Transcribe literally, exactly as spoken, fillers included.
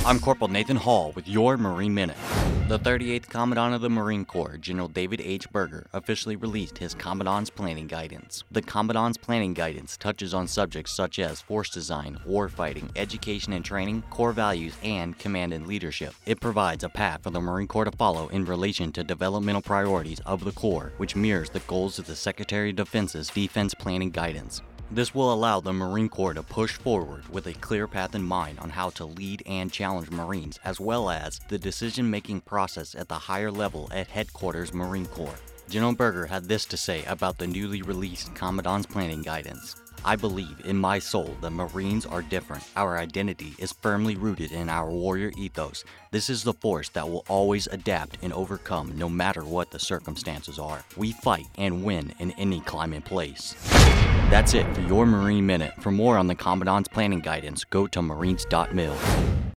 I'm Corporal Nathan Hall with your Marine Minute. The thirty-eighth Commandant of the Marine Corps, General David H. Berger, officially released his Commandant's Planning Guidance. The Commandant's Planning Guidance touches on subjects such as force design, warfighting, education and training, core values, and command and leadership. It provides a path for the Marine Corps to follow in relation to developmental priorities of the Corps, which mirrors the goals of the Secretary of Defense's Defense Planning Guidance. This will allow the Marine Corps to push forward with a clear path in mind on how to lead and challenge Marines, as well as the decision-making process at the higher level at Headquarters Marine Corps. General Berger had this to say about the newly released Commandant's Planning Guidance. I believe in my soul that Marines are different. Our identity is firmly rooted in our warrior ethos. This is the force that will always adapt and overcome no matter what the circumstances are. We fight and win in any climate place. That's it for your Marine Minute. For more on the Commandant's Planning Guidance, go to marines dot mil.